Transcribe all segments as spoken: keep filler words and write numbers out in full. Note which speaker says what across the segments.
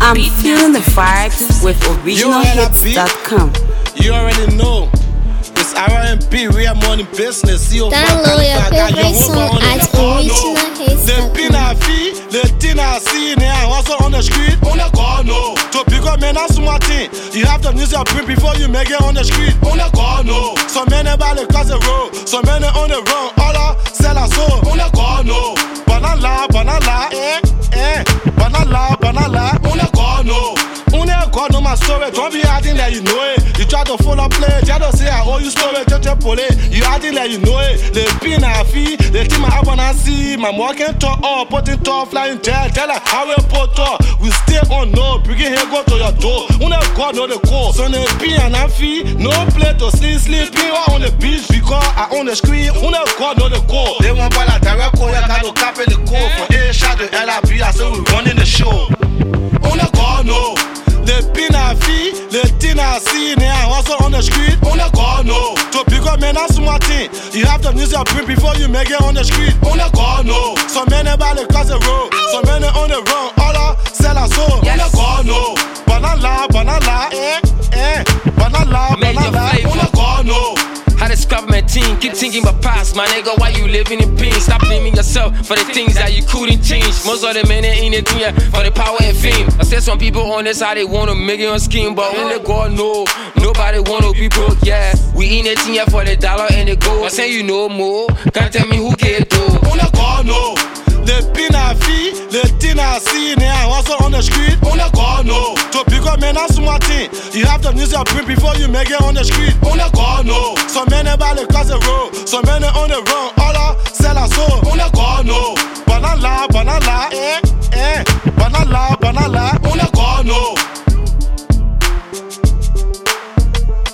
Speaker 1: I'm feeling the vibes with original hits dot com.
Speaker 2: You already know. It's R and B, we are money business.
Speaker 3: Download your favorite song at original hits dot com.
Speaker 2: The pina fee, the tina see now. Also on the street, on the corner. To pick up men as Martin. You have to use your print before you make it on the street. On the corner. Some men about the cross the road. Some men on the run. All I sell a soul. On the corner. Banana, banana, eh, eh. Banana, banana. On the corner. On the corner, my story. Don't be acting like you know it. You try to follow play. Try to say I owe you story. Just to pull it. You acting like you know it. The pina fee, the team I wanna see. My walking talk up, putting talk, flying jet. Tell her how we put talk. We stay on no. Bring it here, go to your door. On the God, know the call. So the pina fee, no play to sleep, sleeping on the beach because I on the screen. On the God, know the call. They want by the direct call. You got to copy the call for A shot the L I B. I say we running the show. On the God, no. The pina fee, the tina see now. Also on the street, on the corner. To pick up men as Martin. You have to use your print before you make it on the street. On the corner. Some men about the cross the road. Some men on the run. All I sell a soul. On the corner. Banana, banana, eh, eh. Banana, banana. On the corner.
Speaker 4: How this government team keep thinking about past, my nigga, why you living in pain? Stop blaming yourself for the things that you couldn't change. Most of the men in the dunya for the power and fame. I said some people on this side they wanna make it on scheme, but only God know. Nobody wanna be broke, yeah. We in the team for the dollar and the gold. I say you know more, can't tell me who cares though.
Speaker 2: On the corner. The pina fee, the tina see now. Also on the street, on the corner. To pick up men as Martin. You have to use your print before you make it on the street. On the corner. Some men about the cross the road. Some men on the run. All I sell a soul. On the corner. Banana, banana, eh, eh. Banana, banana. On the corner.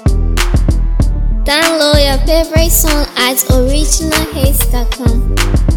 Speaker 3: Download your favorite song at original hits dot com.